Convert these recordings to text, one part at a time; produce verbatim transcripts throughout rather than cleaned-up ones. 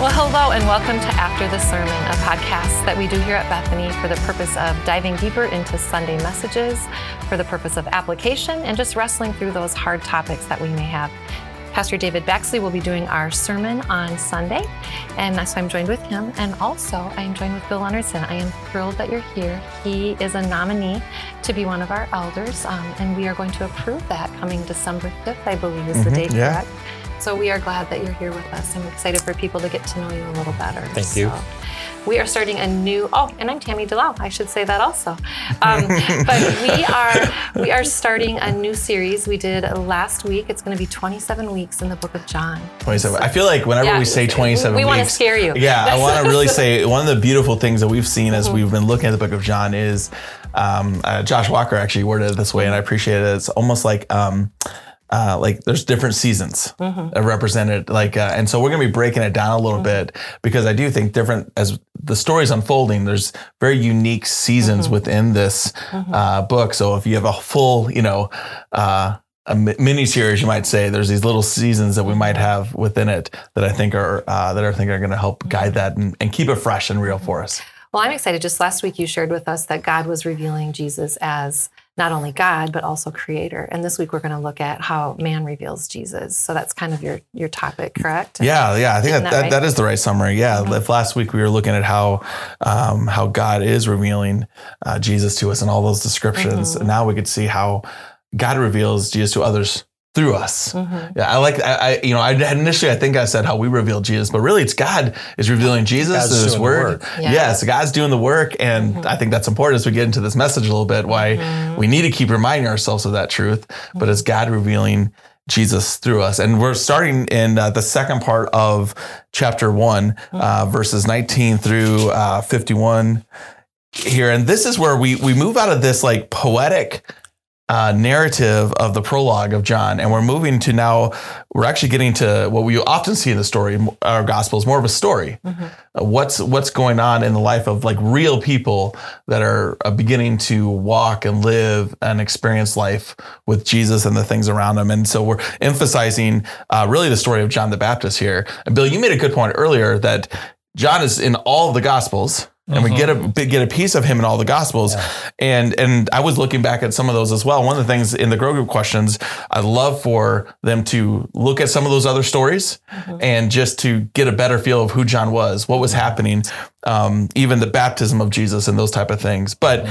Well, hello and welcome to After the Sermon, a podcast that we do here at Bethany for the purpose of diving deeper into Sunday messages, for the purpose of application, and just wrestling through those hard topics that we may have. Pastor David Baxley will be doing our sermon on Sunday, and so I'm joined with him. And also, I am joined with Bill Leonardson. I am thrilled that you're here. He is a nominee to be one of our elders, um, and we are going to approve that coming December fifth, I believe is the Mm-hmm, date, yeah. correct? So we are glad that you're here with us. I'm excited for people to get to know you a little better. Thank so you. We are starting a new, oh, and I'm Tammy DeLau. I should say that also. Um, but we are we are starting a new series we did last week. It's going to be twenty-seven weeks in the book of John. twenty-seven. I feel like whenever Yeah, we say twenty-seven we weeks, want to scare you. Yeah, I want to really say one of the beautiful things that we've seen as we've been looking at the book of John is um, uh, Josh Walker actually worded it this way, and I appreciate it. It's almost like um, uh, like there's different seasons mm-hmm. represented, like, uh, and so we're gonna be breaking it down a little mm-hmm. bit because I do think different as the story's unfolding. There's very unique seasons mm-hmm. within this mm-hmm. uh, book. So if you have a full, you know. Uh, a mini series, you might say, there's these little seasons that we might have within it that I think are uh, that I think are going to help guide that and, and keep it fresh and real for us. Well, I'm excited. Just last week, you shared with us that God was revealing Jesus as not only God, but also creator. And this week, we're going to look at how man reveals Jesus. So that's kind of your your topic, correct? Yeah, yeah. I think that, that, that, right? that is the right summary. Yeah. Mm-hmm. If last week we were looking at how um, how God is revealing uh, Jesus to us in all those descriptions. Mm-hmm. And now we could see how God reveals Jesus to others through us. Mm-hmm. Yeah, I like, I, I, you know, I initially, I think I said how we reveal Jesus, but really it's God is revealing Jesus God's through his doing word. the work. Yeah. Yes, God's doing the work. And mm-hmm. I think that's important as we get into this message a little bit, why mm-hmm. we need to keep reminding ourselves of that truth, mm-hmm. but it's God revealing Jesus through us. And we're starting in uh, the second part of chapter one, mm-hmm. uh, verses nineteen through uh, fifty-one here. And this is where we, we move out of this like poetic Uh, narrative of the prologue of John. And we're moving to now, we're actually getting to what we often see in the story, our gospel is more of a story. Mm-hmm. Uh, what's what's going on in the life of like real people that are uh, beginning to walk and live and experience life with Jesus and the things around them. And so we're emphasizing uh, really the story of John the Baptist here. And Bill, you made a good point earlier that John is in all of the gospels. And we get a get a piece of him in all the Gospels, yeah. and and I was looking back at some of those as well. One of the things in the Grow Group questions, I'd love for them to look at some of those other stories mm-hmm. and just to get a better feel of who John was, what was happening, um, even the baptism of Jesus and those type of things. But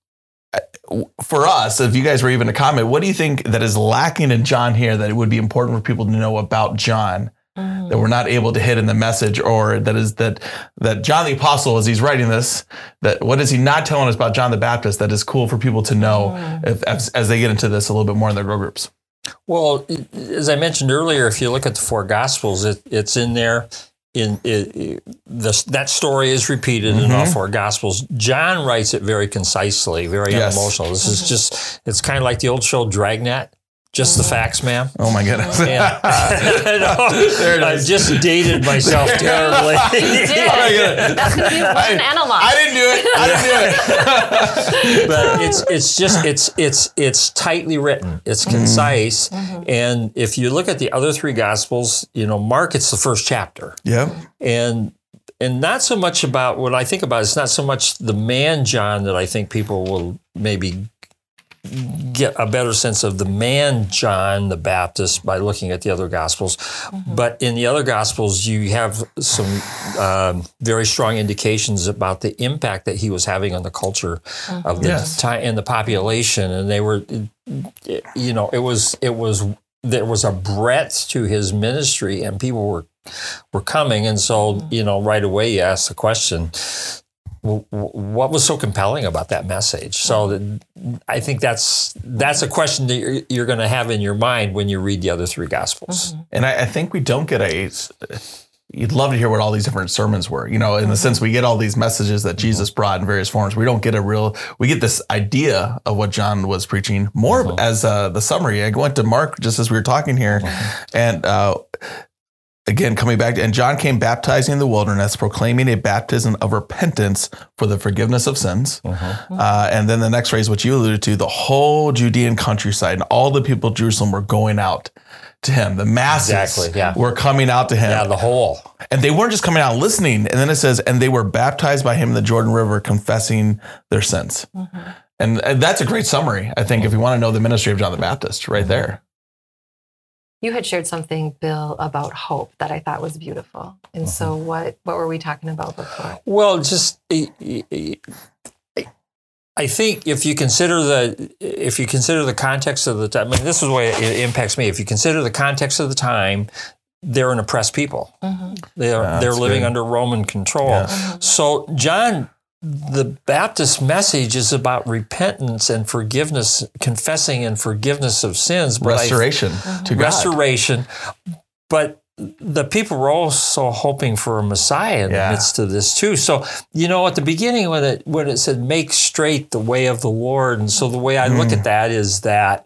mm-hmm. for us, if you guys were even to comment, what do you think that is lacking in John here that it would be important for people to know about John? Mm. That we're not able to hit in the message, or that is that that John the Apostle, as he's writing this, that what is he not telling us about John the Baptist that is cool for people to know mm. if, as, as they get into this a little bit more in their Grow Groups? Well, as I mentioned earlier, if you look at the four Gospels, it, it's in there. In it, it, the, that story is repeated mm-hmm. in all four Gospels. John writes it very concisely, very yes. unemotional. This mm-hmm. is just, it's kind of like the old show Dragnet. Just the facts, ma'am. Oh my goodness! And, no, there it is. I just dated myself terribly. You did. Oh that's going to be one I, analog. I didn't do it. I didn't do it. But it's it's just it's it's it's tightly written. It's concise, mm-hmm. and if you look at the other three Gospels, you know, Mark, it's the first chapter. Yeah, and. And not so much about what I think about. It's not so much the man John that I think people will maybe get a better sense of the man John the Baptist by looking at the other Gospels. Mm-hmm. But in the other Gospels, you have some uh, very strong indications about the impact that he was having on the culture mm-hmm. of the yes. time and the population. And they were, you know, it was it was there was a breadth to his ministry, and people were were coming. And so, mm-hmm. you know, right away you ask the question, what was so compelling about that message? So I think that's that's a question that you're, you're going to have in your mind when you read the other three Gospels. Mm-hmm. And I, I think we don't get a, you'd love to hear what all these different sermons were, you know, in mm-hmm. the sense we get all these messages that Jesus brought in various forms. We don't get a real, we get this idea of what John was preaching more mm-hmm. as uh, the summary. I went to Mark just as we were talking here mm-hmm. and uh, again, coming back, and John came baptizing in the wilderness, proclaiming a baptism of repentance for the forgiveness of sins. Uh-huh. Uh, and then the next phrase, which you alluded to, the whole Judean countryside and all the people of Jerusalem were going out to him. The masses exactly, yeah. were coming out to him. Yeah, the whole. And they weren't just coming out listening. And then it says, and they were baptized by him in the Jordan River, confessing their sins. Mm-hmm. And, and that's a great summary, I think, if you want to know the ministry of John the Baptist, right there. You had shared something, Bill, about hope that I thought was beautiful. And mm-hmm. so what, what were we talking about before? Well, just I think if you consider the if you consider the context of the time, I mean, this is the way it impacts me. If you consider the context of the time, they're an oppressed people. Mm-hmm. They are yeah, they're living good. under Roman control. Yeah. Mm-hmm. So John the Baptist message is about repentance and forgiveness, confessing and forgiveness of sins. But restoration I, to God. Restoration. But the people were also hoping for a Messiah in yeah. the midst of this too. So, you know, at the beginning when it when it said, make straight the way of the Lord. And so the way I mm. look at that is that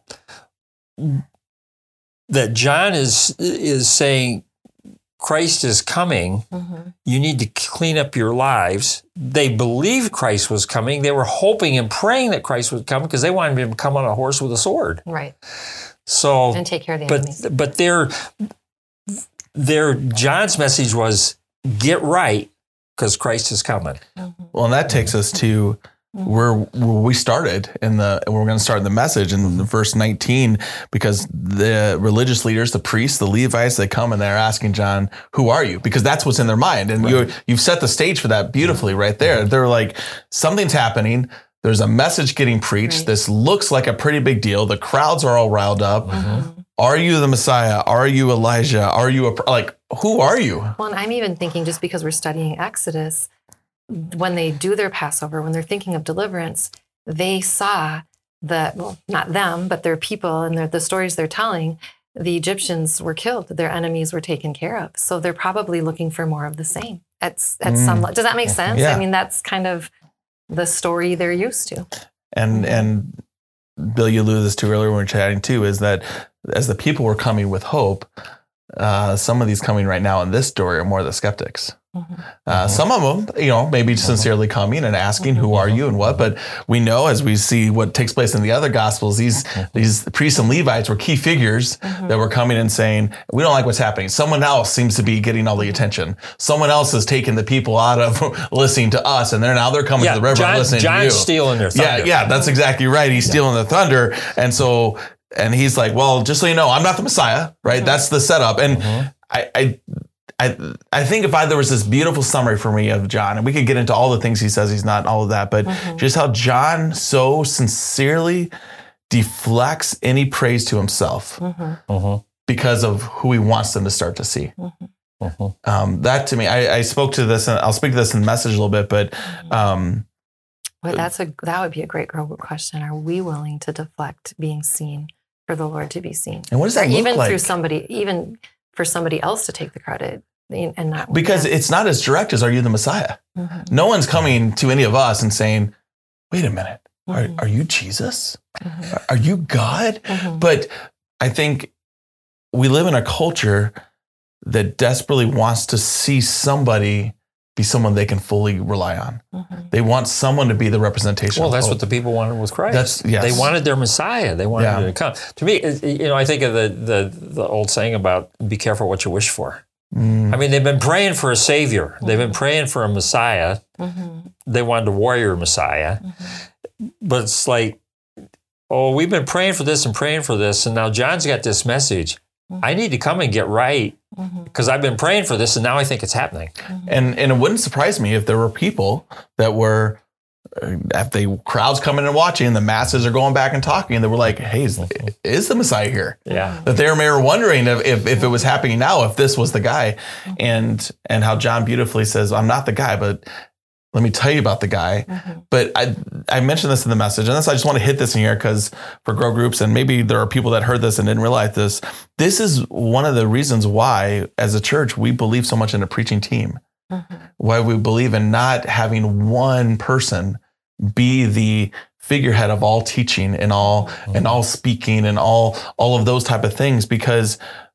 that John is is saying, Christ is coming. Mm-hmm. You need to clean up your lives. They believed Christ was coming. They were hoping and praying that Christ would come because they wanted him to come on a horse with a sword. Right. So, and take care of the but, enemies. But their, their, John's message was get right because Christ is coming. Mm-hmm. Well, and that takes us to where, where we started in the, we're going to start the message in verse nineteen, because the religious leaders, the priests, the Levites, they come and they're asking John, who are you? Because that's what's in their mind. And right. you you've set the stage for that beautifully right there. They're like, something's happening. There's a message getting preached. Right. This looks like a pretty big deal. The crowds are all riled up. Mm-hmm. Are you the Messiah? Are you Elijah? Are you a, like, who are you? Well, and I'm even thinking, just because we're studying Exodus, when they do their Passover, when they're thinking of deliverance, they saw that, well, not them, but their people and their, the stories they're telling, the Egyptians were killed. Their enemies were taken care of. So they're probably looking for more of the same at, at mm. some level. Does that make sense? Yeah. I mean, that's kind of the story they're used to. And, and Bill, you alluded this to earlier when we were chatting too, is that as the people were coming with hope, uh, some of these coming right now in this story are more the skeptics. Mm-hmm. Uh, some of them, you know, maybe sincerely coming and asking, mm-hmm. who are you and what? But we know, as we see what takes place in the other Gospels, these these priests and Levites were key figures mm-hmm. that were coming and saying, we don't like what's happening. Someone else seems to be getting all the attention. Someone else is taking the people out of listening to us, and they're now they're coming yeah, to the river John, and listening John's to you. stealing their thunder. Yeah, yeah, that's exactly right. He's yeah. stealing the thunder. And so, and he's like, well, just so you know, I'm not the Messiah, right? Mm-hmm. That's the setup. And mm-hmm. I, I I I think if I there was this beautiful summary for me of John, and we could get into all the things he says he's not, and all of that, but mm-hmm. just how John so sincerely deflects any praise to himself mm-hmm. Mm-hmm. because of who he wants them to start to see. Mm-hmm. Mm-hmm. Um, that to me, I, I spoke to this, and I'll speak to this in the message a little bit, but um, well, that's a that would be a great girl question. Are we willing to deflect being seen for the Lord to be seen? And what does that or look even like? Through somebody, even for somebody else to take the credit and not because them. It's not as direct as, are you the Messiah? Mm-hmm. No one's coming to any of us and saying, wait a minute, mm-hmm. are, are you Jesus? Mm-hmm. Are you God? Mm-hmm. But I think we live in a culture that desperately wants to see somebody be someone they can fully rely on. Mm-hmm. They want someone to be the representation. Well, that's of what the people wanted with Christ. That's, yes. They wanted their Messiah. They wanted yeah. him to come. To me, you know, I think of the, the, the old saying about be careful what you wish for. Mm. I mean, they've been praying for a Savior. Mm-hmm. They've been praying for a Messiah. Mm-hmm. They wanted a warrior Messiah. Mm-hmm. But it's like, oh, we've been praying for this and praying for this, and now John's got this message. Mm-hmm. I need to come and get right because mm-hmm. I've been praying for this, and now I think it's happening. Mm-hmm. And and it wouldn't surprise me if there were people that were, uh, if the crowds coming and watching, the masses are going back and talking, and they were like, hey, is, mm-hmm. is the Messiah here? Yeah. That they were wondering if, if, if it was happening now, if this was the guy. Mm-hmm. And and how John beautifully says, I'm not the guy, but let me tell you about the guy. Mm-hmm. But I I mentioned this in the message, and this I just want to hit this in here because for grow groups, and maybe there are people that heard this and didn't realize this. This is one of the reasons why, as a church, we believe so much in a preaching team. Mm-hmm. Why we believe in not having one person be the figurehead of all teaching and all mm-hmm. and all speaking and all all of those type of things, because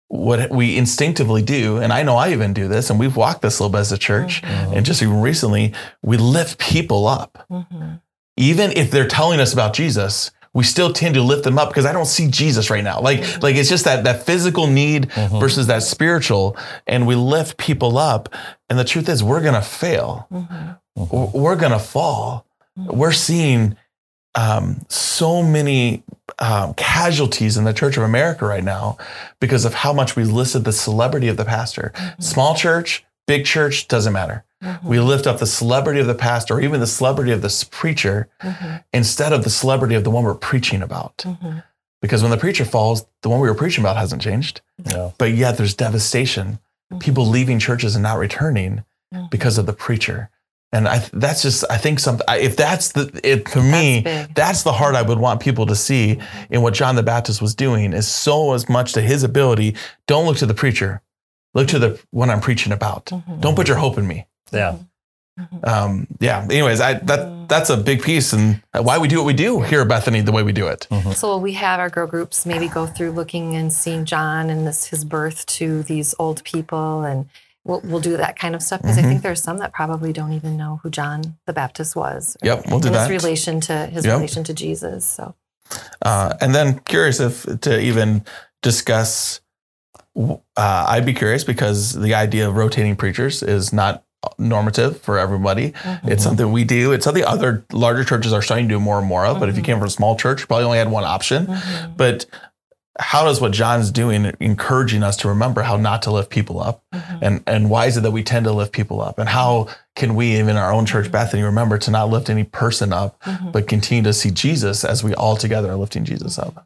what we instinctively do, and I know I even do this, and we've walked this a little bit as a church, mm-hmm. and just even recently, we lift people up. Mm-hmm. Even if they're telling us about Jesus, we still tend to lift them up because I don't see Jesus right now. Like, mm-hmm. like it's just that that physical need mm-hmm. versus that spiritual, and we lift people up. And the truth is, we're gonna fail. Mm-hmm. We're gonna fall. Mm-hmm. We're seeing um, so many um, casualties in the Church of America right now because of how much we listed the celebrity of the pastor. Mm-hmm. Small church, big church, doesn't matter. Mm-hmm. We lift up the celebrity of the pastor or even the celebrity of this preacher mm-hmm. instead of the celebrity of the one we're preaching about. Mm-hmm. Because when the preacher falls, the one we were preaching about hasn't changed. No. But yet there's devastation. Mm-hmm. People leaving churches and not returning mm-hmm. because of the preacher. And I, that's just, I think something, if that's the, it, for me, that's, that's the heart I would want people to see mm-hmm. in what John the Baptist was doing is so as much to his ability. Don't look to the preacher. Look to the one I'm preaching about. Mm-hmm. Don't put your hope in me. Yeah. Mm-hmm. Um, yeah. Anyways, I, that that's a big piece and why we do what we do here at Bethany the way we do it. Mm-hmm. So we have our girl groups maybe go through looking and seeing John and this his birth to these old people, and we'll we'll do that kind of stuff because mm-hmm. I think there's some that probably don't even know who John the Baptist was. Yep, we'll do and that. His relation to his yep. relation to Jesus. So, uh, and then curious if to even discuss. Uh, I'd be curious because the idea of rotating preachers is not normative for everybody. Mm-hmm. It's something we do. It's something other larger churches are starting to do more and more of. Mm-hmm. But if you came from a small church, you probably only had one option. Mm-hmm. But how does what John's doing encouraging us to remember how not to lift people up? Mm-hmm. And and why is it that we tend to lift people up? And how can we, even in our own church, Bethany, remember to not lift any person up, mm-hmm. but continue to see Jesus as we all together are lifting Jesus up?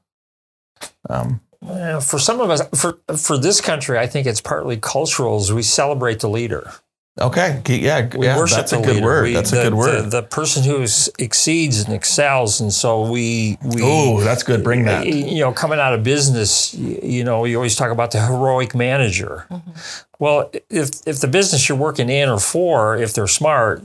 Um, Uh, for some of us, for for this country, I think it's partly cultural. As we celebrate the leader. Okay, yeah, we yeah worship that's the a good leader. word. We, that's the, a good word. The, the person who is, exceeds and excels, and so we we. Oh, that's good. Bring that. You know, coming out of business, you know, you always talk about the heroic manager. Mm-hmm. Well, if if the business you're working in or for, if they're smart,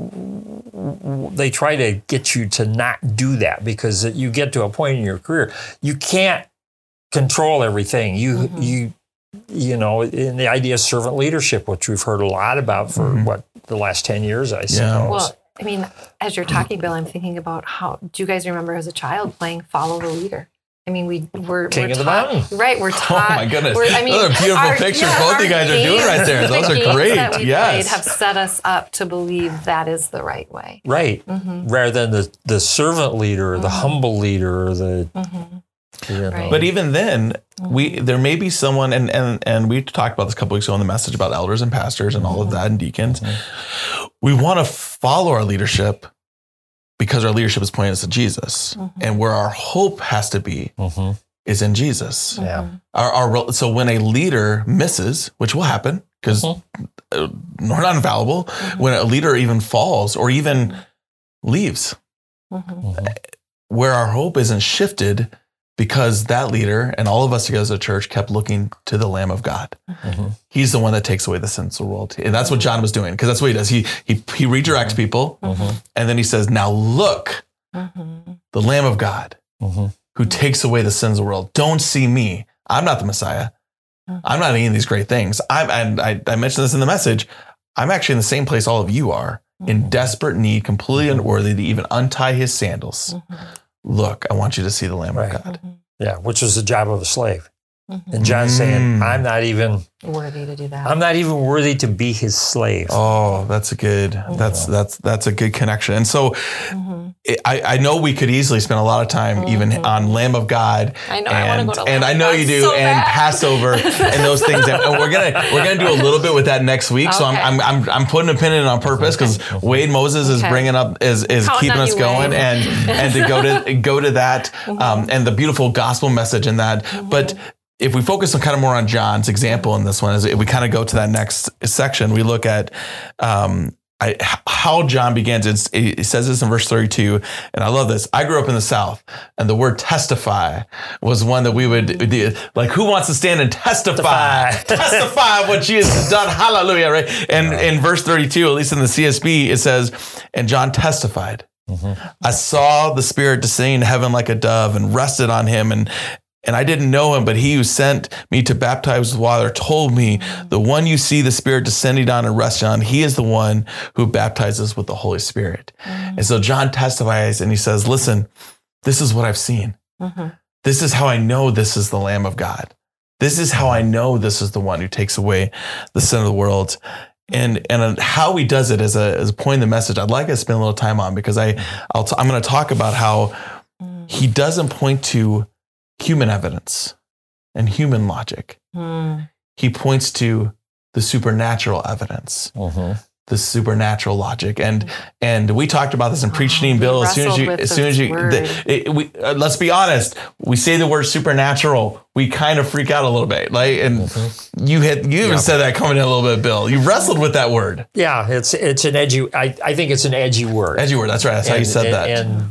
they try to get you to not do that because you get to a point in your career you can't control everything. You mm-hmm. you you know, in the idea of servant leadership, which we've heard a lot about for mm-hmm. what the last ten years, I suppose. Yeah. Well, I mean, as you're talking, Bill, I'm thinking about how do you guys remember as a child playing Follow the Leader? I mean, we we're King we're of the taught, Mountain. Right, we're taught. Oh my goodness! I mean, those are beautiful our, pictures. Yeah, Both you guys games, are doing right there. Those the are great. That we yes, played have set us up to believe that is the right way. Right, mm-hmm. rather than the the servant leader, or mm-hmm. the humble leader, or the. Mm-hmm. You know. Right. But even then, mm-hmm. we there may be someone, and and and we talked about this a couple weeks ago in the message about elders and pastors and all mm-hmm. of that and deacons. Mm-hmm. We want to follow our leadership because our leadership is pointing us to Jesus, mm-hmm. and where our hope has to be mm-hmm. is in Jesus. Yeah. Our, our so when a leader misses, which will happen because mm-hmm. we're not infallible, mm-hmm. when a leader even falls or even mm-hmm. leaves, mm-hmm. where our hope isn't shifted. Because that leader and all of us together as a church kept looking to the Lamb of God. Mm-hmm. He's the one that takes away the sins of the world. And that's what John was doing, because that's what he does. He he he redirects mm-hmm. people, mm-hmm. and then he says, now look, mm-hmm. the Lamb of God mm-hmm. who takes away the sins of the world. Don't see me. I'm not the Messiah. Mm-hmm. I'm not any of these great things. I'm, and I, I mentioned this in the message. I'm actually in the same place all of you are, mm-hmm. in desperate need, completely unworthy to even untie his sandals. Mm-hmm. Look, I want you to see the Lamb right. of God. Mm-hmm. Yeah, which was the job of a slave. Mm-hmm. And John's saying, I'm not even worthy to do that. I'm not even worthy to be his slave. Oh, that's a good, mm-hmm. that's, that's, that's a good connection. And so mm-hmm. it, I, I know we could easily spend a lot of time mm-hmm. even on Lamb of God. I know, and, I want to go to And Lamb I know God you do, so and bad. Passover and those things. And we're going to, we're going to do a little bit with that next week. Okay. So I'm, I'm, I'm, I'm putting a pin in it on purpose because okay. Wade Moses is okay. bringing up, is, is Counting keeping us going Wade. and, and to go to, go to that mm-hmm. um, and the beautiful gospel message in that. Mm-hmm. But if we focus on kind of more on John's example in this one, is if we kind of go to that next section, we look at um, I, how John begins. It's, it says this in verse thirty-two, and I love this. I grew up in the South, and the word testify was one that we would do. Like, who wants to stand and testify? Testify what Jesus has done. Hallelujah, right? And in verse thirty-two, at least in the C S B, it says, and John testified. Mm-hmm. I saw the Spirit descending in heaven like a dove and rested on him, and And I didn't know him, but he who sent me to baptize with water told me, the one you see the Spirit descending down and resting on, he is the one who baptizes with the Holy Spirit. Mm-hmm. And so John testifies and he says, listen, this is what I've seen. Mm-hmm. This is how I know this is the Lamb of God. This is how I know this is the one who takes away the sin of the world. And and how he does it as a as a point in the message, I'd like to spend a little time on, because I I'll t- I'm going to talk about how he doesn't point to human evidence and human logic. Mm. He points to the supernatural evidence, uh-huh. the supernatural logic, and and we talked about this in Preaching oh, Bill. As soon as you, as soon as you, the, it, we uh, let's be honest. We say the word supernatural, we kind of freak out a little bit. Like, and uh-huh. you had you even yeah. said that coming in a little bit, Bill. You wrestled with that word. Yeah, it's it's an edgy. I, I think it's an edgy word. Edgy word. That's right. That's and, how you said and, that. And,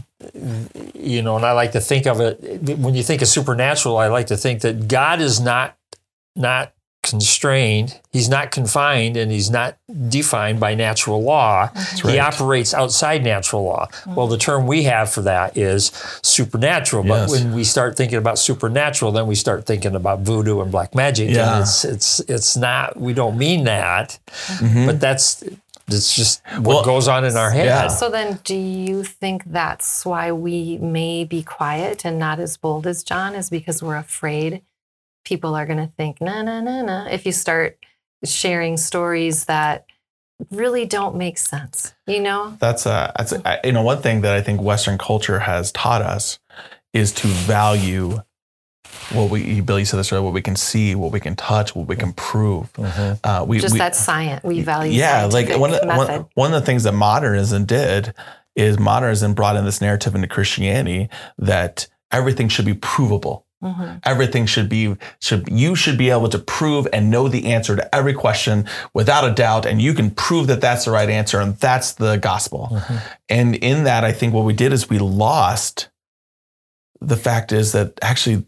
you know, and I like to think of it, when you think of supernatural, I like to think that God is not not constrained, he's not confined, and he's not defined by natural law. That's right. He operates outside natural law. Mm-hmm. Well, the term we have for that is supernatural. Yes. But when we start thinking about supernatural, then we start thinking about voodoo and black magic. Yeah. And it's it's it's not, we don't mean that, mm-hmm. but that's It's just what well, goes on in our head. Yeah. So then do you think that's why we may be quiet and not as bold as John, is because we're afraid people are going to think, no, no, no, no, if you start sharing stories that really don't make sense, you know? That's, a, that's a, you know, one thing that I think Western culture has taught us is to value what we, Billy said this earlier, what we can see, what we can touch, what we can prove. Mm-hmm. Uh, we, Just we, that science, we value yeah, like one of, the, one, one of the things that modernism did is modernism brought in this narrative into Christianity that everything should be provable. Mm-hmm. Everything should be, should you should be able to prove and know the answer to every question without a doubt, and you can prove that that's the right answer, and that's the gospel. Mm-hmm. And in that, I think what we did is we lost. The fact is that actually,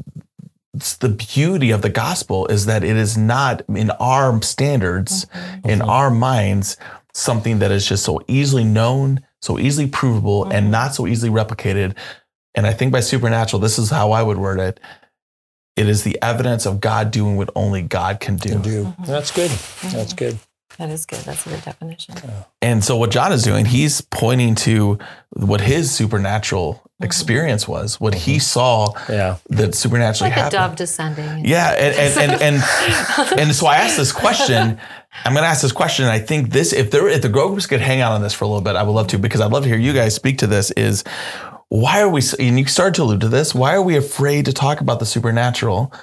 it's the beauty of the gospel is that it is not in our standards, mm-hmm. in mm-hmm. our minds, something that is just so easily known, so easily provable, mm-hmm. and not so easily replicated. And I think by supernatural, this is how I would word it. It is the evidence of God doing what only God can do. Can do. Mm-hmm. That's good. Mm-hmm. That's good. That is good. That's a good definition. Yeah. And so what John is doing, he's pointing to what his supernatural mm-hmm. experience was, what mm-hmm. he saw yeah. that supernaturally like happened. Like a dove descending. Yeah. And and, and, and, and so I asked this question. I'm going to ask this question. And I think this, if there, if the Grow Groups could hang out on this for a little bit, I would love to, because I'd love to hear you guys speak to this, is why are we, and you started to allude to this, why are we afraid to talk about the supernatural?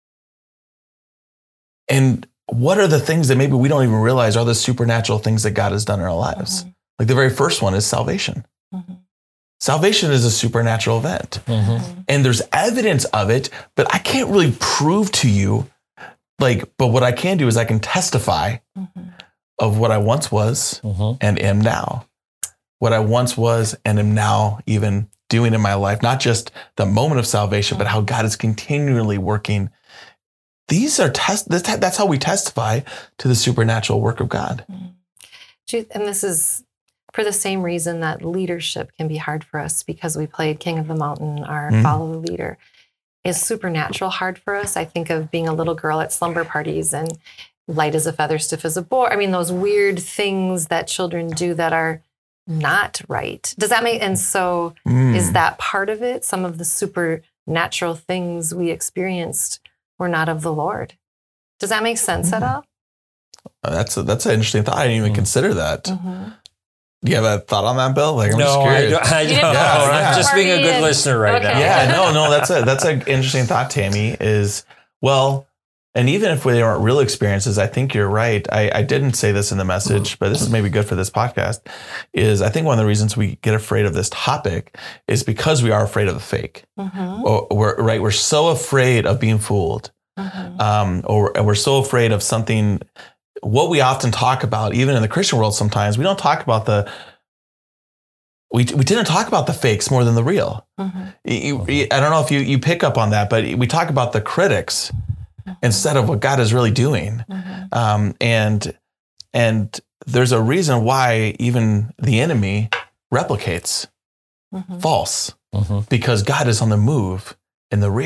And what are the things that maybe we don't even realize are the supernatural things that God has done in our lives? Mm-hmm. Like the very first one is salvation. Mm-hmm. Salvation is a supernatural event. Mm-hmm. And there's evidence of it, but I can't really prove to you, like, but what I can do is I can testify mm-hmm. of what I once was mm-hmm. and am now. What I once was and am now even doing in my life, not just the moment of salvation, mm-hmm. but how God is continually working. These are test. That's how we testify to the supernatural work of God. And this is for the same reason that leadership can be hard for us, because we played King of the Mountain, our mm-hmm. follow the leader. Is supernatural hard for us? I think of being a little girl at slumber parties and light as a feather, stiff as a board. I mean, those weird things that children do that are not right. Does that make, and so mm. is that part of it? Some of the supernatural things we experienced were not of the Lord. Does that make sense mm-hmm. at all? Uh, that's a, that's an interesting thought. I didn't even mm-hmm. consider that. Mm-hmm. Do you have a thought on that, Bill? Like, I'm no, just curious. I don't. I don't. Yeah, I'm yeah. just being a good listener right okay. now. Yeah, no, no, that's a that's an interesting thought, Tammy. Is well, and even if they aren't real experiences, I think you're right. I, I didn't say this in the message, but this is maybe good for this podcast. Is I think one of the reasons we get afraid of this topic is because we are afraid of the fake. Mm-hmm. Or we're right. We're so afraid of being fooled. Mm-hmm. Um, or we're so afraid of something. What we often talk about, even in the Christian world, sometimes we don't talk about the. We we didn't talk about the fakes more than the real. Mm-hmm. You, you, I don't know if you you pick up on that, but we talk about the critics mm-hmm. instead of what God is really doing. Mm-hmm. Um, and and there's a reason why even the enemy replicates mm-hmm. false, mm-hmm. because God is on the move in the real.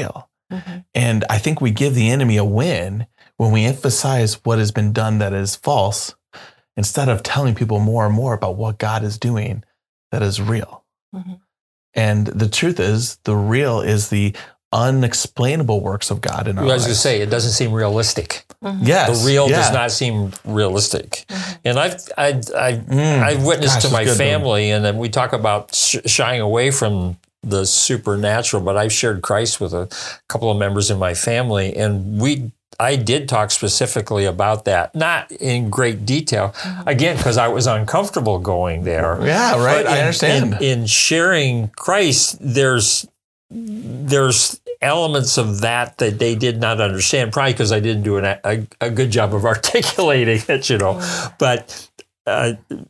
Mm-hmm. And I think we give the enemy a win when we emphasize what has been done that is false, instead of telling people more and more about what God is doing that is real. Mm-hmm. And the truth is, the real is the unexplainable works of God in our lives. I was going to say, it doesn't seem realistic. Mm-hmm. Yes. The real yeah. does not seem realistic. Mm-hmm. And I've, I, I, mm. I've witnessed Gosh, to my good, family, though. And then we talk about sh- shying away from the supernatural, but I've shared Christ with a couple of members in my family, and we I did talk specifically about that, not in great detail, again, because I was uncomfortable going there. Yeah, right. But I in, understand. In, in sharing Christ, there's there's elements of that that they did not understand, probably because I didn't do an, a, a good job of articulating it, you know. But uh,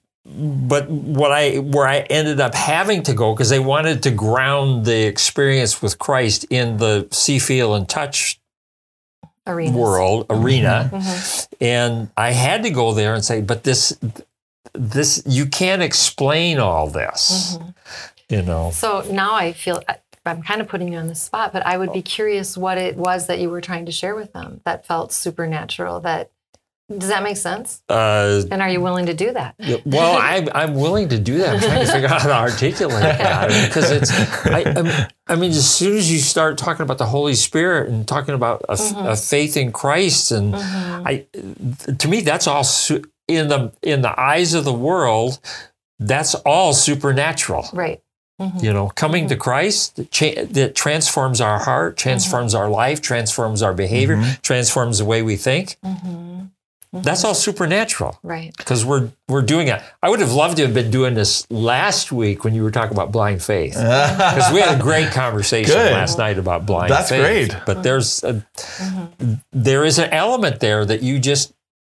but what I where I ended up having to go, because they wanted to ground the experience with Christ in the see, feel, and touch Arenas. world arena, Mm-hmm. and I had to go there and say, but this this you can't explain all this, Mm-hmm. you know. So now I feel I'm kind of putting you on the spot, but I would be curious what it was that you were trying to share with them that felt supernatural. That does that make sense? Uh, and are you willing to do that? Well, I'm I'm willing to do that. I'm trying to figure out how to articulate that, because it's. I, I, I mean, as soon as you start talking about the Holy Spirit and talking about a, mm-hmm. a faith in Christ, and mm-hmm. I, to me, that's all su- in the in the eyes of the world. That's all supernatural, right? Mm-hmm. You know, coming mm-hmm. to Christ that, cha- that transforms our heart, transforms mm-hmm. our life, transforms our behavior, mm-hmm. transforms the way we think. Mm-hmm. That's all supernatural, right? Because we're we're doing it. I would have loved to have been doing this last week when you were talking about blind faith, because we had a great conversation Good. last night about blind That's faith. That's great. But there's a, mm-hmm. there is an element there that you just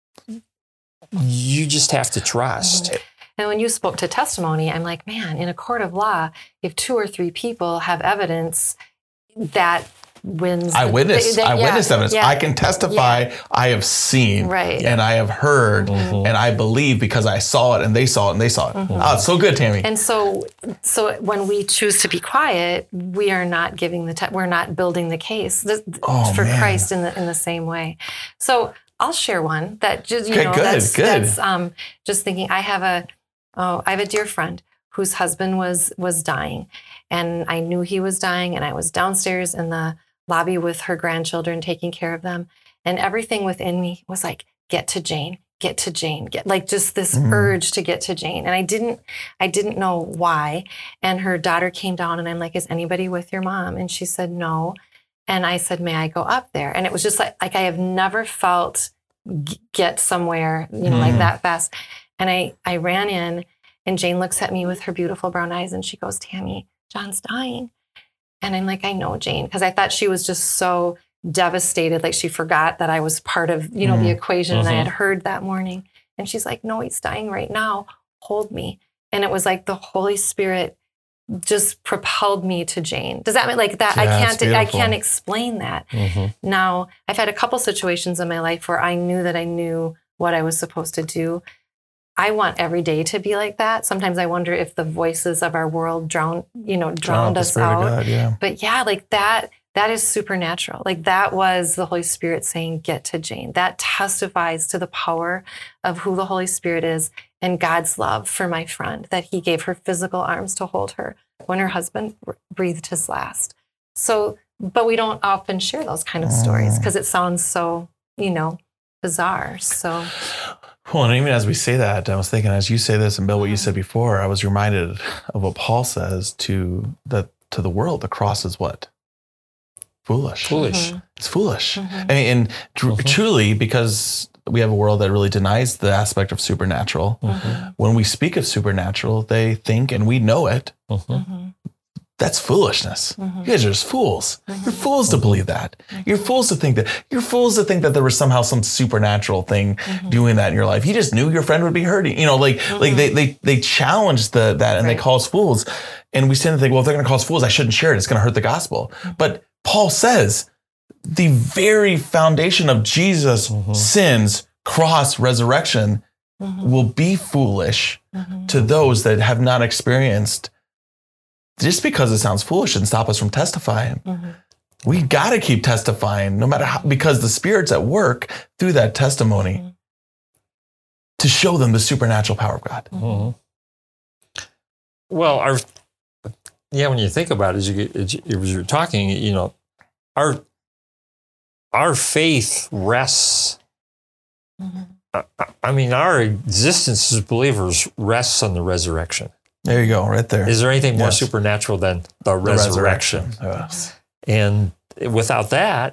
you just have to trust. Mm-hmm. And when you spoke to testimony, I'm like, man, in a court of law, if two or three people have evidence that wins. I witnessed. They, they, I yeah, witnessed evidence. yeah, I can testify. Yeah. I have seen, right. and I have heard, mm-hmm. and I believe because I saw it, and they saw it, and they saw it. Mm-hmm. Oh, it's so good, Tammy. And so, so when we choose to be quiet, we are not giving the. Te- we're not building the case th- oh, for man. Christ in the in the same way. So I'll share one that just you okay, know good, that's, good. that's um, just thinking. I have a oh, I have a dear friend whose husband was was dying, and I knew he was dying, and I was downstairs in the lobby with her grandchildren, taking care of them. And everything within me was like, get to Jane, get to Jane, get like just this mm. urge to get to Jane. And I didn't, I didn't know why. And her daughter came down and I'm like, is anybody with your mom? And she said, no. And I said, may I go up there? And it was just like, like I have never felt g- get somewhere, you know, mm. like that fast. And I, I ran in and Jane looks at me with her beautiful brown eyes and she goes, Tammy, John's dying. And I'm like, I know, Jane, because I thought she was just so devastated. Like she forgot that I was part of, you know, mm-hmm. the equation mm-hmm. and I had heard that morning. And she's like, no, he's dying right now. Hold me. And it was like the Holy Spirit just propelled me to Jane. Does that mean like that? Yeah, I can't, I beautiful. can't explain that. Mm-hmm. Now I've had a couple situations in my life where I knew that I knew what I was supposed to do. I want every day to be like that. Sometimes I wonder if the voices of our world drown, you know, drowned Drown us out. God, yeah. But yeah, like that, that is supernatural. Like that was the Holy Spirit saying, get to Jane. That testifies to the power of who the Holy Spirit is and God's love for my friend, that he gave her physical arms to hold her when her husband breathed his last. So, but we don't often share those kind of stories because it sounds so, you know, bizarre. So... Well, and even as we say that, I was thinking, as you say this and Bill, what you said before, I was reminded of what Paul says to the to the world. The cross is what? Foolish. Foolish. Mm-hmm. It's foolish. Mm-hmm. I mean, and tr- mm-hmm. truly, because we have a world that really denies the aspect of supernatural. Mm-hmm. When we speak of supernatural, they think, and we know it, Mm-hmm. that's foolishness. Mm-hmm. You guys are just fools. Mm-hmm. You're fools to believe that. Mm-hmm. You're fools to think that. You're fools to think that there was somehow some supernatural thing mm-hmm. doing that in your life. You just knew your friend would be hurting. You know, like mm-hmm. like they they they challenge the that and right. they call us fools. And we stand and think, well, if they're going to call us fools, I shouldn't share it. It's going to hurt the gospel. Mm-hmm. But Paul says the very foundation of Jesus' mm-hmm. sins, cross, resurrection, mm-hmm. will be foolish mm-hmm. to those that have not experienced. Just because it sounds foolish and stop us from testifying. Mm-hmm. We got to keep testifying, no matter how, because the Spirit's at work through that testimony mm-hmm. to show them the supernatural power of God. Mm-hmm. Well, our yeah, when you think about it, as you get, as you're talking, you know, our our faith rests. Mm-hmm. I, I mean, our existence as believers rests on the resurrection. There you go, right there. Is there anything more yes. supernatural than the, the resurrection? resurrection. Yes. And without that,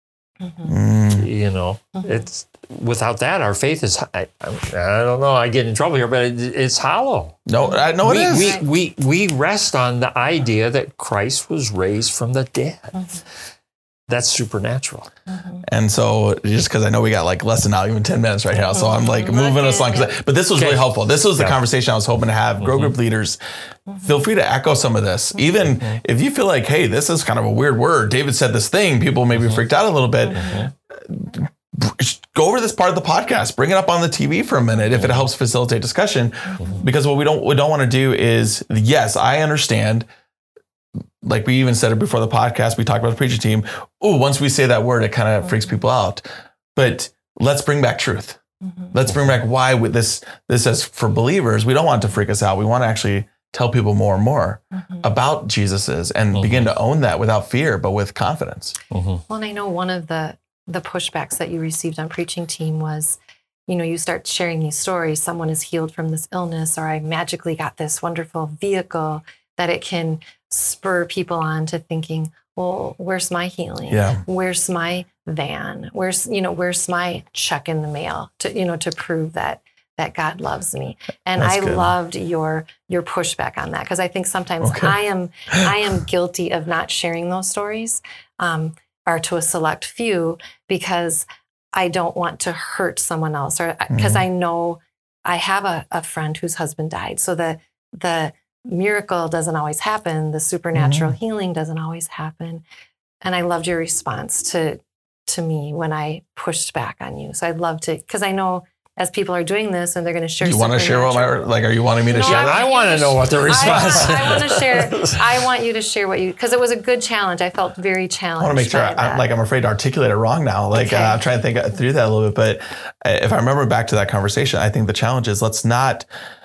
mm-hmm. you know, mm-hmm. it's without that, our faith is. I, I don't know. I get in trouble here, but it, it's hollow. No, I know we, it is. We, we we rest on the idea that Christ was raised from the dead. Mm-hmm. That's supernatural. Mm-hmm. And so, just because I know we got like less than not even ten minutes right now, so I'm like moving us along. I, but this was okay. really helpful. This was the yeah. conversation I was hoping to have. Mm-hmm. Grow Group leaders, mm-hmm. feel free to echo some of this. Mm-hmm. Even mm-hmm. if you feel like, hey, this is kind of a weird word. David said this thing. People maybe mm-hmm. freaked out a little bit. Mm-hmm. Go over this part of the podcast. Bring it up on the T V for a minute if it helps facilitate discussion. Mm-hmm. Because what we don't we don't want to do is, yes, I understand. Like we even said it before the podcast, we talked about the preaching team. Oh, once we say that word, it kind of mm-hmm. freaks people out. But let's bring back truth. Mm-hmm. Let's bring back why with this, this as for believers, we don't want it to freak us out. We want to actually tell people more and more mm-hmm. about Jesus's and mm-hmm. begin to own that without fear, but with confidence. Mm-hmm. Well, and I know one of the, the pushbacks that you received on preaching team was, you know, you start sharing these stories. Someone is healed from this illness, or I magically got this wonderful vehicle that it can spur people on to thinking, well, where's my healing? Yeah. Where's my van? Where's, you know, where's my check in the mail to, you know, to prove that that God loves me? And That's I good. loved your your pushback on that, because I think sometimes okay. I am I am guilty of not sharing those stories, um, or to a select few, because I don't want to hurt someone else, or because mm-hmm. I know I have a, a friend whose husband died. So the the miracle doesn't always happen. The supernatural mm-hmm. healing doesn't always happen. And I loved your response to to me when I pushed back on you. So I'd love to, because I know as people are doing this and they're going to share. You want to share what my, like, are you wanting me to no, share? I, I want to know what the response is. I want to share, I want you to share what you, because it was a good challenge. I felt very challenged. I want to make sure, I, like, I'm afraid to articulate it wrong now. Like, okay. uh, I'm trying to think through that a little bit. But if I remember back to that conversation, I think the challenge is let's not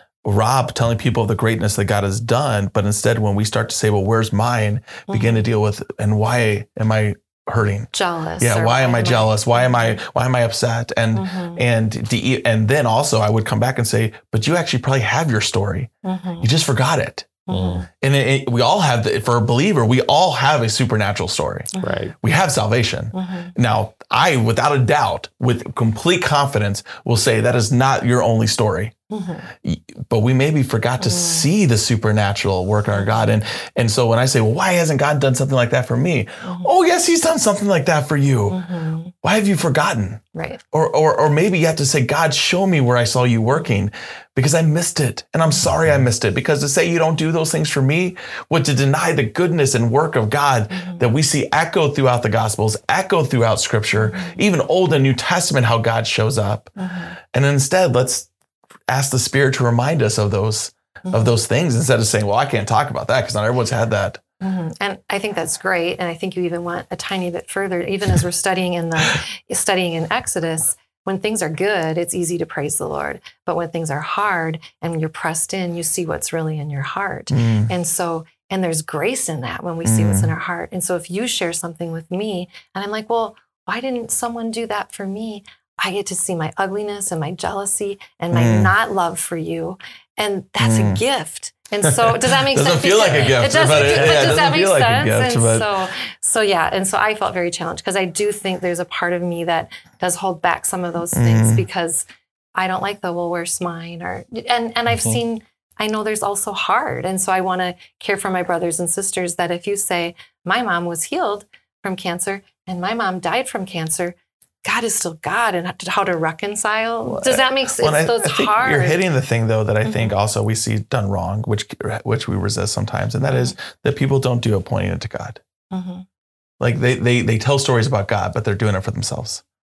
rob telling people of the greatness that God has done, but instead when we start to say, well, where's mine, mm-hmm. begin to deal with, and why am I hurting? Jealous. Yeah. Why am I jealous? Why am I, why am I upset? And, mm-hmm. and, the, and then also I would come back and say, but you actually probably have your story. Mm-hmm. You just forgot it. Mm-hmm. And it, it, we all have, the, for a believer, we all have a supernatural story. Mm-hmm. Right. We have salvation. Mm-hmm. Now, I, without a doubt, with complete confidence, will say that is not your only story. Mm-hmm. But we maybe forgot to mm-hmm. see the supernatural work in our God. And, and so when I say, well, why hasn't God done something like that for me? Mm-hmm. Oh, yes, he's done something like that for you. Mm-hmm. Why have you forgotten? Right. Or, or, or maybe you have to say, God, show me where I saw you working, because I missed it. And I'm sorry I missed it. Because to say you don't do those things for me would to deny the goodness and work of God mm-hmm. that we see echoed throughout the Gospels, echoed throughout Scripture, mm-hmm. even Old and New Testament, how God shows up. Mm-hmm. And instead, let's ask the Spirit to remind us of those mm-hmm. of those things, instead of saying, well, I can't talk about that because not everyone's had that. Mm-hmm. And I think that's great. And I think you even went a tiny bit further, even as we're studying in the studying in Exodus. When things are good, it's easy to praise the Lord. But when things are hard and you're pressed in, you see what's really in your heart. Mm. And so, and there's grace in that when we mm. see what's in our heart. And so if you share something with me and I'm like, well, why didn't someone do that for me? I get to see my ugliness and my jealousy and my mm. not love for you. And that's mm. a gift. And so does that make doesn't sense? Doesn't feel like a gift. It doesn't, but it, but yeah, does that make feel sense? Like a gift, and but... so, so yeah. And so I felt very challenged, because I do think there's a part of me that does hold back some of those things mm. because I don't like the, well, where's mine? Or, and, and I've mm-hmm. seen, I know there's also hard. And so I want to care for my brothers and sisters that if you say, my mom was healed from cancer and my mom died from cancer, God is still God, and how to reconcile. Does that make sense? Well, I, so it's I think hard. You're hitting the thing, though, that I mm-hmm. think also we see done wrong, which which we resist sometimes, and that mm-hmm. is that people don't do it pointing it to God. Mm-hmm. Like they, they they tell stories about God, but they're doing it for themselves.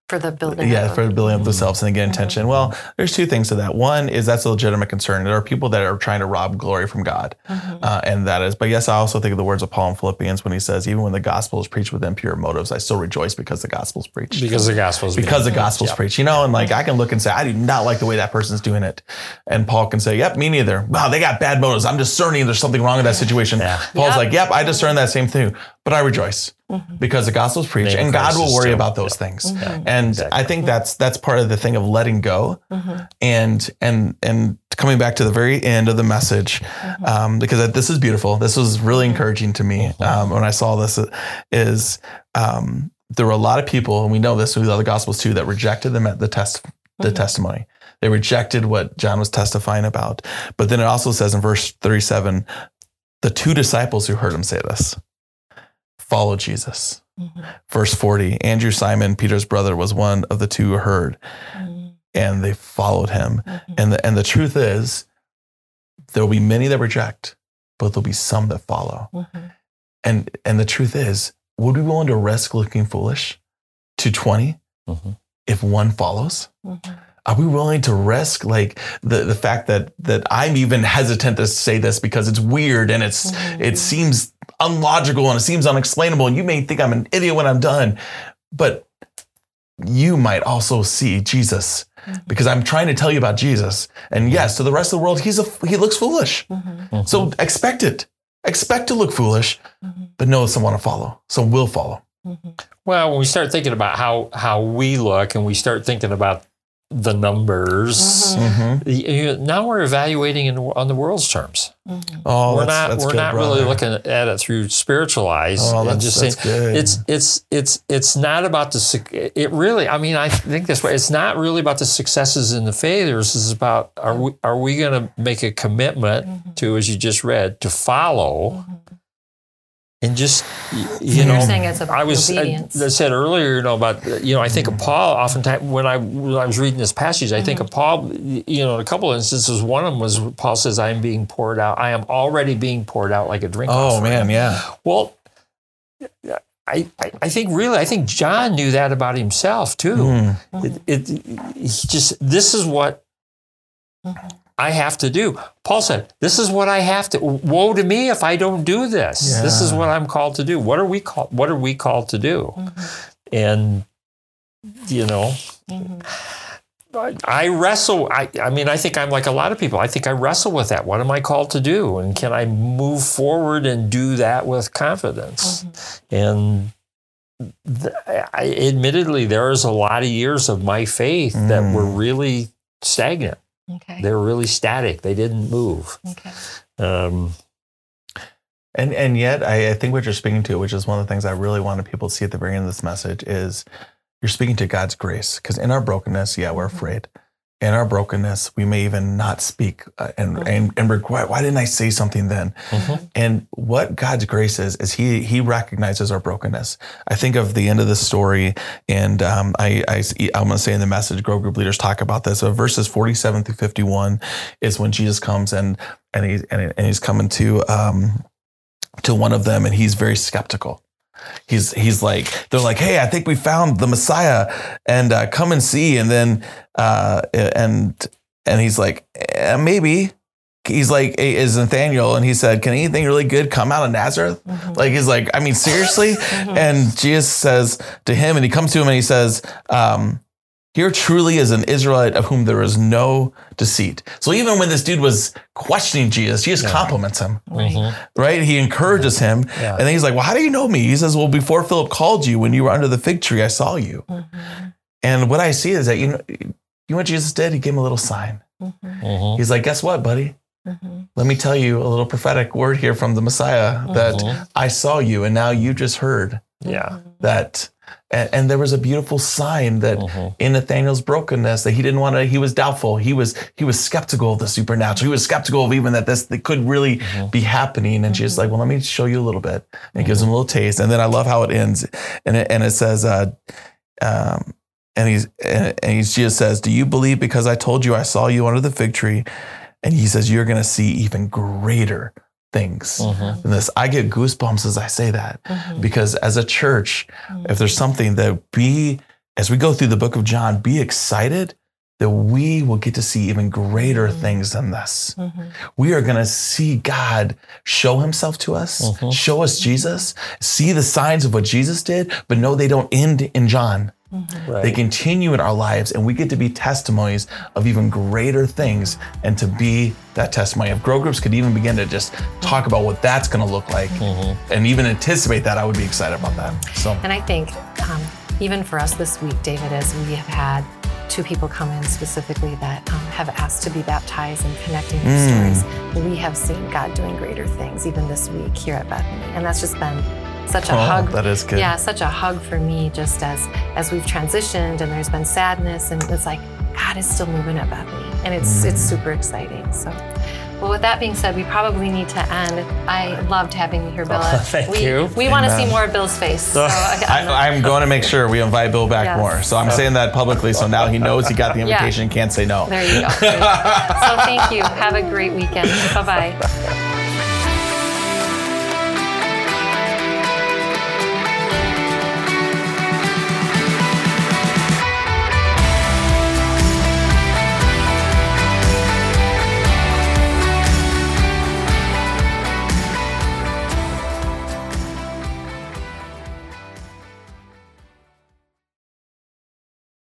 For the building. Yeah, of for the building of themselves and they get Mm-hmm. intention. Well, there's two things to that. One is that's a legitimate concern. There are people that are trying to rob glory from God. Mm-hmm. Uh, and that is, but yes, I also think of the words of Paul in Philippians when he says, even when the gospel is preached with impure motives, I still rejoice because the gospel is preached. Because the gospel is Because the being- gospel's yeah. preached, you know, and like I can look and say, I do not like the way that person's doing it. And Paul can say, yep, me neither. Wow, they got bad motives. I'm discerning there's something wrong with that situation. Yeah. Paul's Yep. like, yep, I discern that same thing, but I rejoice because the gospel's preached Name and of God Christ will is worry still- about those yeah. things. Mhm. And Exactly. I think that's, that's part of the thing of letting go and, and, and coming back to the very end of the message, um, because this is beautiful. This was really encouraging to me. Um, when I saw this is, um, there were a lot of people, and we know this with the other gospels too, that rejected the, the test, the testimony. They rejected what John was testifying about. But then it also says in verse thirty-seven, the two disciples who heard him say this followed Jesus. Mm-hmm. Verse forty, Andrew, Simon, Peter's brother, was one of the two who heard, and they followed him. Mm-hmm. And the, and the truth is, there will be many that reject, but there'll be some that follow. Mm-hmm. And and the truth is, would we be willing to risk looking foolish to twenty Mhm. if one follows? Mm-hmm. Are we willing to risk like the, the fact that that I'm even hesitant to say this because it's weird and it's Mhm. it seems unlogical and it seems unexplainable and you may think I'm an idiot when I'm done, but you might also see Jesus because I'm trying to tell you about Jesus. And yes, to the rest of the world, he's a he looks foolish. Mm-hmm. So expect it. Expect to look foolish, Mm-hmm. but know some want to follow. Some will follow. Mm-hmm. Well, when we start thinking about how how we look and we start thinking about the numbers, Mm-hmm. Mhm. y- you- now we're evaluating in, on the world's terms. Mm-hmm. Oh, we're that's, not that's we're good, not brother. really looking at it through spiritual eyes Oh, and that's, just that's saying good. it's it's it's it's not about the suc- it really I mean I think this way it's not really about the successes and the failures. It's about are we are we going to make a commitment to, as you just read, to follow and just y- you So know you're saying it's about I was I, obedience. I said earlier, you know, about you know, I think of Paul. Oftentimes, when I when I was reading this passage, I think of Paul. You know, in a couple of instances, one of them was Paul says, "I am being poured out. I am already being poured out like a drink." Oh offering." man, yeah. Well, I, I I think really, I think John knew that about himself too. Mm. It, it he just this is what I have to do. Paul said, "This is what I have to. Woe to me if I don't do this. This is Yeah. what I'm called to do. What are we called? What are we called to do?" And you know, I, I wrestle. I I mean, I think I'm like a lot of people. I think I wrestle with that. What am I called to do? And can I move forward and do that with confidence? And th- I, admittedly, there is a lot of years of my faith that Mm. were really stagnant. Okay. They were really static. They didn't move. Okay. Um, And and yet, I, I think what you're speaking to, which is one of the things I really wanted people to see at the very end of this message, is you're speaking to God's grace. Because in our brokenness, yeah, we're afraid. In our brokenness, we may even not speak uh, and, and and regret. Why didn't I say something then? Mhm. And what God's grace is is He He recognizes our brokenness. I think of the end of this story, and um, I, I I'm going to say in the message, Grow Group leaders talk about this. So verses forty-seven through fifty-one is when Jesus comes and and he and, and he's coming to um, to one of them, and he's very skeptical. He's he's like, they're like, hey, I think we found the Messiah, and uh, come and see. And then uh, and and he's like, eh, maybe. He's like, hey, is Nathaniel, and he said, can anything really good come out of Nazareth? Mm-hmm. Like he's like, I mean, seriously. And Jesus says to him, and he comes to him, and he says, um, here truly is an Israelite of whom there is no deceit. So even when this dude was questioning Jesus, Jesus Yeah. compliments him, mhm. right? He encourages him. Yeah. And then he's like, well, how do you know me? He says, well, before Philip called you, when you were under the fig tree, I saw you. Mm-hmm. And what I see is that, you know, you know what Jesus did? He gave him a little sign. Mm-hmm. Mhm. He's like, guess what, buddy? Mm-hmm. Let me tell you a little prophetic word here from the Messiah that Mhm. I saw you, and now you just heard Yeah. that. And, and there was a beautiful sign that Mhm. in Nathaniel's brokenness, that he didn't want to, he was doubtful. He was, he was skeptical of the supernatural. He was skeptical of even that this that could really Mhm. be happening. And she's like, well, let me show you a little bit. And it gives him a little taste. And then I love how it ends. And it, and it says, uh, um, and he's, and, and he just says, do you believe because I told you I saw you under the fig tree? And he says, you're going to see even greater things Mhm. than this. I get goosebumps as I say that, Mm-hmm. because as a church, if there's something that we as we go through the book of John, be excited that we will get to see even greater mm-hmm. things than this. Mm-hmm. We are going to see God show himself to us, mm-hmm. show us Jesus, see the signs of what Jesus did, but no, they don't end in John. Mm-hmm. Right. They continue in our lives, and we get to be testimonies of even greater things and to be that testimony. If grow groups could even begin to just talk about what that's going to look like mm-hmm. and even anticipate that, I would be excited about that. So, and I think um, even for us this week, David, as we have had two people come in specifically that um, have asked to be baptized and connecting their mm. stories, we have seen God doing greater things even this week here at Bethany. And that's just been such a oh, hug. That is good. Yeah, such a hug for me just as as we've transitioned and there's been sadness, and it's like God is still moving at Bethany, and it's mm. it's super exciting. So, well, with that being said, we probably need to end. I loved having you here, Bill. Oh, thank we, you. We want to see more of Bill's face. So I, I'm going to make sure we invite Bill back yes. more. So I'm saying that publicly, so now he knows he got the invitation and yeah. can't say no. There you go. So thank you. Have a great weekend. Bye-bye.